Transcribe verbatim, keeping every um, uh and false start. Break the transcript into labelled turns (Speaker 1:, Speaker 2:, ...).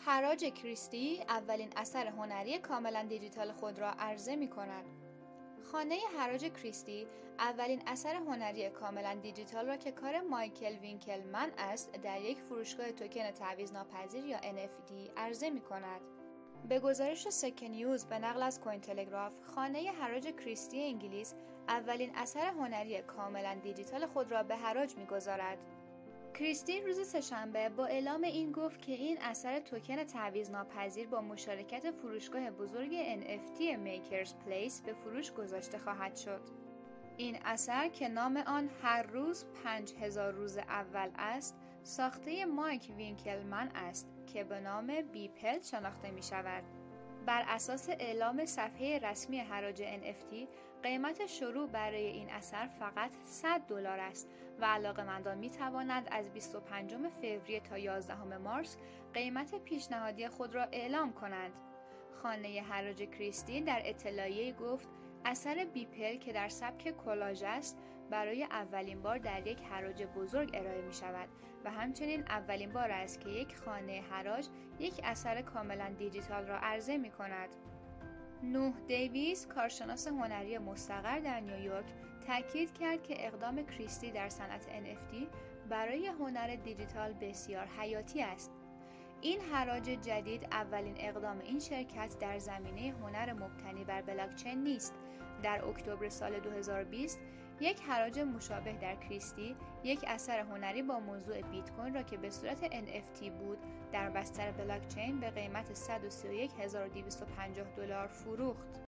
Speaker 1: حراج کریستی اولین اثر هنری کاملا دیجیتال خود را عرضه می کند. خانه حراج کریستی اولین اثر هنری کاملا دیجیتال را که کار مایکل وینکلمن است در یک فروشگاه توکن تعویض ناپذیر یا ان اف تی عرضه می کند. به گزارش سکه نیوز به نقل از کوین تلگراف، خانه حراج کریستی انگلیس اولین اثر هنری کاملا دیجیتال خود را به حراج می‌گذارد. کریستی روز سه‌شنبه با اعلام این گفت که این اثر توکن تعویض ناپذیر با مشارکت فروشگاه بزرگ ان اف تی میکرز پلیس به فروش گذاشته خواهد شد. این اثر که نام آن هر روز پنج هزار روز اول است، ساخته مایک وینکلمن است که به نام بیپل شناخته می شود. بر اساس اعلام صفحه رسمی حراج ان اف تی، قیمت شروع برای این اثر فقط صد دلار است و علاقه‌مندان می توانند از بیست و پنجم فوریه تا یازدهم مارس قیمت پیشنهادی خود را اعلام کنند. خانه حراج کریستی در اطلاعیه گفت اثر بیپل که در سبک کلاژ است برای اولین بار در یک حراج بزرگ ارائه می شود و همچنین اولین بار است که یک خانه حراج یک اثر کاملا دیجیتال را عرضه می کند. نوح دیویس، کارشناس هنری مستقر در نیویورک، تاکید کرد که اقدام کریستی در صنعت ان اف تی برای هنر دیجیتال بسیار حیاتی است. این حراج جدید اولین اقدام این شرکت در زمینه هنر مبتنی بر بلاکچین نیست. در اکتبر سال دو هزار و بیست، یک حراج مشابه در کریستی یک اثر هنری با موضوع بیت کوین را که به صورت ان اف تی بود در بستر بلاکچین به قیمت صد و سی و یک هزار و دویست و پنجاه دلار فروخت.